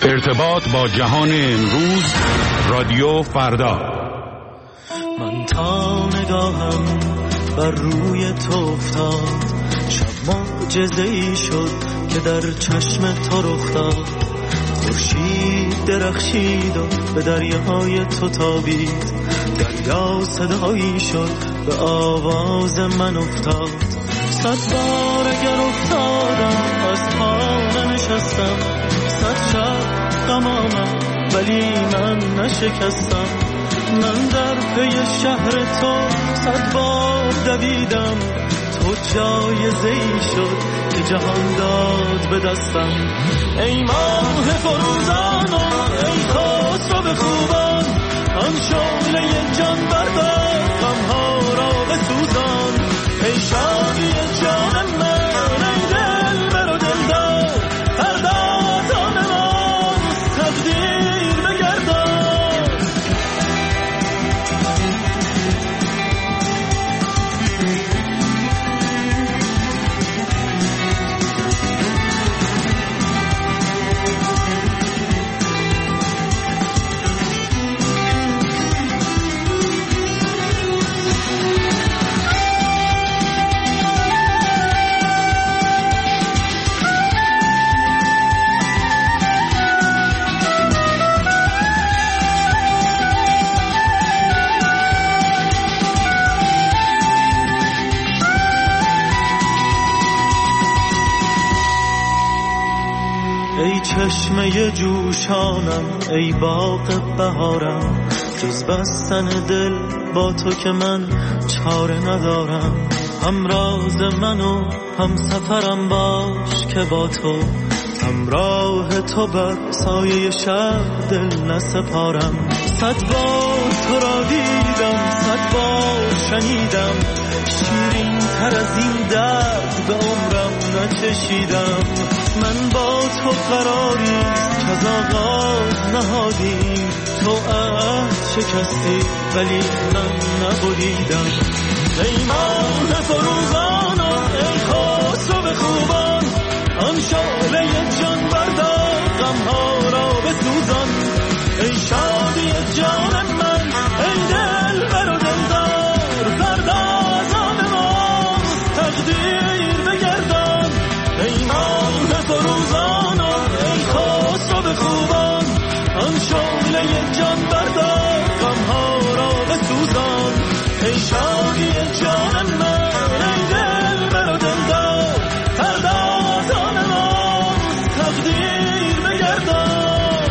ارتباط با جهان امروز، رادیو فردا. من تا نگاهم بر روی تو افتاد، شب معجزه‌ای شد که در چشم تو رخ داد. خورشید درخشید و به دریاهای تو تابید، دریا صدایی شد به آواز من افتاد. 100 بار اگر افتادم از پا ننشستم، 100 شب غم آمد ولی من نشکستم. من در پی شهر تو 100 بار دویدم، تو جایزه‌ای شد که جهان داد به دستم. ای ماه فروزان و ای خسرو خوبان، آن شعله جان بردار غم‌ها را بسوزان. ای شادی جان من، ای دلبر و دلدار، فردا تا نماز تقدیر بگردان. ای چشمه جوشانم، ای باغ بهارم، جز بستن دل با تو که من چاره ندارم. همراز من و هم سفرم باش که با تو، همراه تو بر سایه شب دل نسپارم. 100 بار تو را دیدم، 100 بار شنیدم، شیرین تر از این درد به عمرم نچشیدم. من با تو قراری که از آغاز نهادیم، تو عهد شکستی ولی من نبریدم. ای ماه فروزان و ای خسرو خوبان، آن شعله جان بردار غم‌ها را بسوزان. ای شادی جان من، ای دلبر و دلدار، فردا از آن ماست تقدیر بگردان. ای ماه فروزان و ای خسرو خوبان، آن شعله جان بردار غم‌ها را بسوزان. ای شادی جان من، ای دلبر و دلدار، فردا از آن ماست تقدیر بگردان.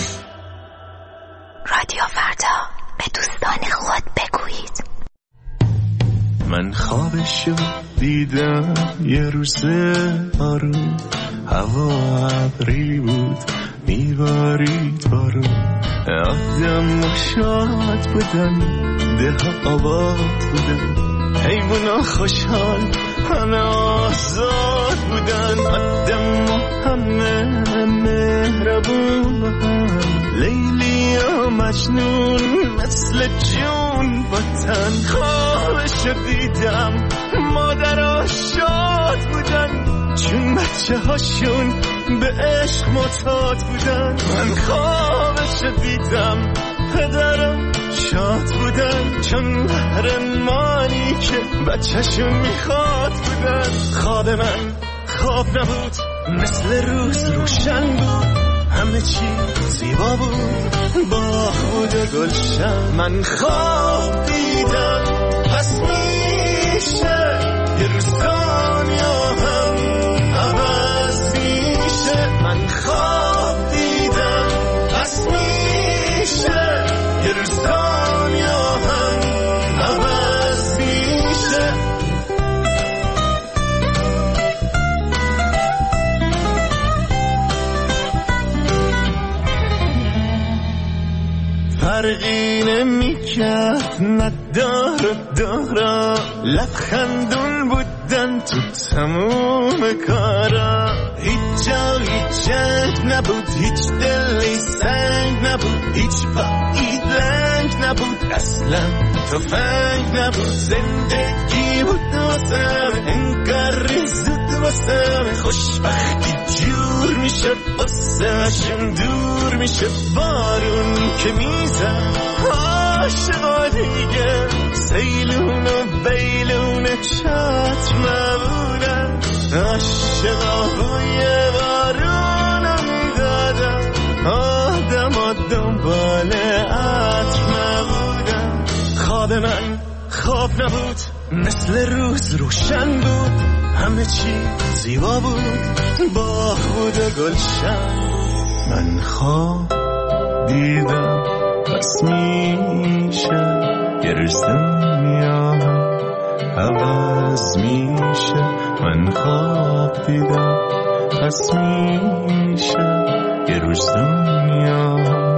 رادیو فردا، به دوستان خود بگویید. من خوابشو دیدم یه روز آروم، هوا ابری بود میبارید بارون. آدم شاد بودن، دلها آباد بودن، حیونا خوشحال همه آزاد بودن. آدم همه مهربون هم، لیلی و مجنون مثل جون وطن. خوابشو دیدم مادرها شاد بودن، چون بچه هاشون به عشق معتاد بودن. من خوابشو دیدم پدرم شاد بودن، چون قهرمانی که بچه‌شون میخواد بودن. خواب من خواب نبود، مثل روز روشن بود، همه چی زیبا بود، باغ بود و گلشن. من خواب دیدم پس میشه یه روز دنیا هم عوض میشه. من خواب دیدم پس میشه یه روز دنیا هم عوض میشه. فرقی نمیکرد ندار و دارا، لبخندون بودن تو تموم کارا. هیچ جا هیچ جنگ نبود، هیچ دلی سنگ نبود، هیچ پایی لنگ نبود، اصلا تفنگ نبود. زندگی بود واسم انگار زود واسم، خوشبختی جون دور میشه قصه‌شون دور میشه بارون که میزن عاشقا دیگه سیلون و بیلون چتر نبودن عاشقا بوی بارون رو میدادن آدم دنبال عطر نبودن خواب من خواب نبود مثل روز روشن بود همه چی زیبا بود باغ بود و گلشن من خواب دیدم پس میشه یه روز دنیا عوض میشه من خواب دیدم پس میشه یه روز دنیا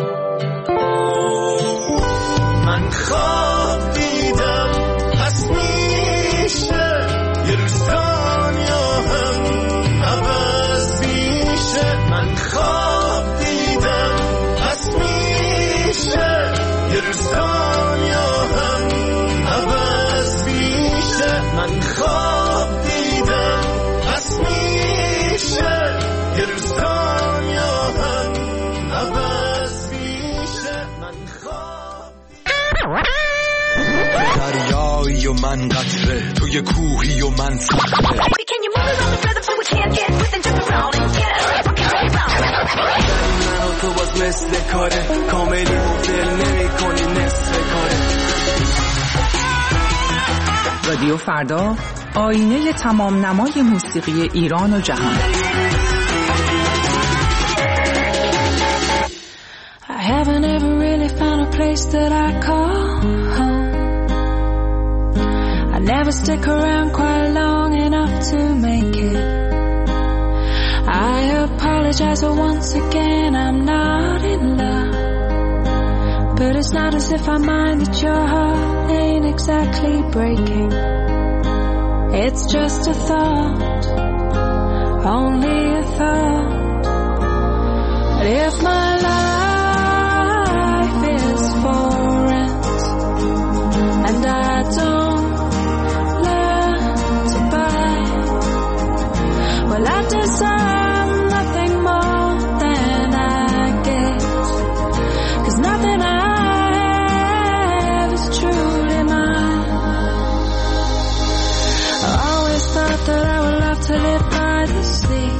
من خواب دیدم پس میشه یه روز دنیا هم عوض میشه من خواب دیدم پس میشه یه روز دنیا هم عوض میشه من خواب دیدم پس میشه یه روز دنیا هم عوض میشه من خواب دریایی و من قطره توی کوهی و من صخره من و تو باز مثل کاره کاملی و دل نمی کنی نصف کاره رادیو فردا آینه تمام نمای موسیقی ایران و جهان. I haven't ever really found a place that I call home. I never stick around quite long enough to make it. I apologize for once again I'm not in love. But it's not as if I mind that your heart ain't exactly breaking. It's just a thought, only a thought. But if my life is for rent and I don't learn to buy, well I deserve nothing more than I get, 'cause nothing I have is truly mine. I always thought that I would love to live by the sea,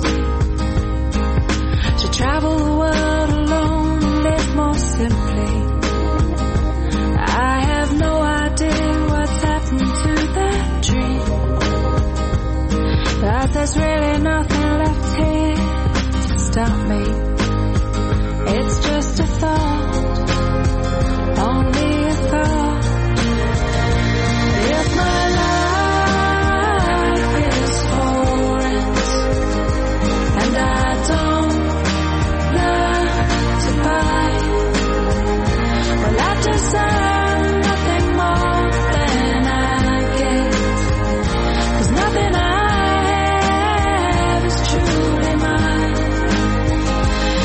to travel the world alone and live more simply. I have no idea what's happened to that dream, but there's really nothing left here to stop me. It's just a thought, only a thought. If my life is for rent and I don't learn to buy, well I deserve nothing more than I get, 'cause nothing I have is truly mine.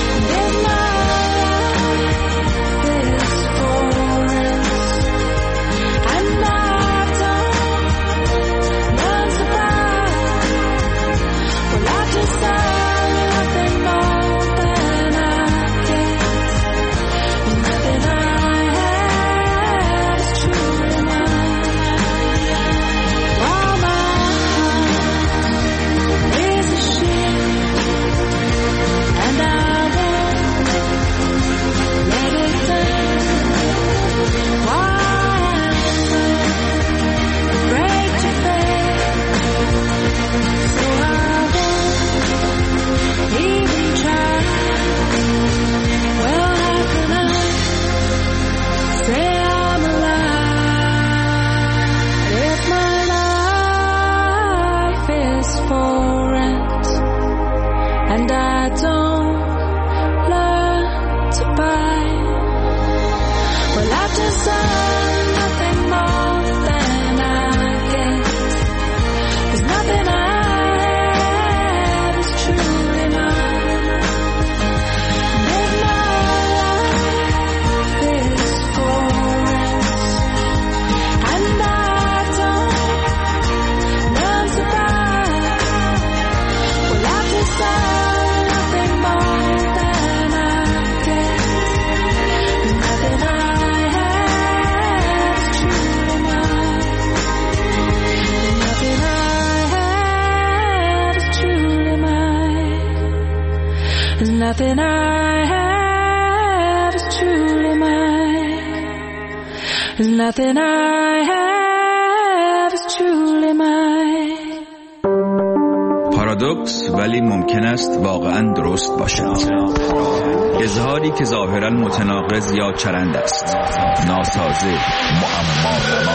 There's nothing I have is truly mine. There's nothing I have is truly mine. پارادوکس ولی ممکن است واقعا درست باشد. اظهاری که ظاهرا متناقض یا چرند است، ناسازه، معما.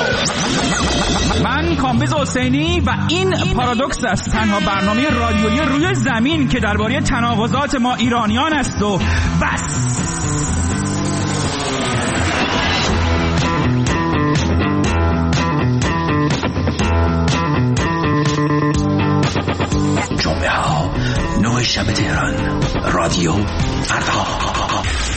من کامبیز حسینی و این پارادوکس است، تنها برنامه رادیویی روی زمین که درباره تناقضات ما ایرانیان است و بس. جمعه ها 9 شب تهران، رادیو فردا.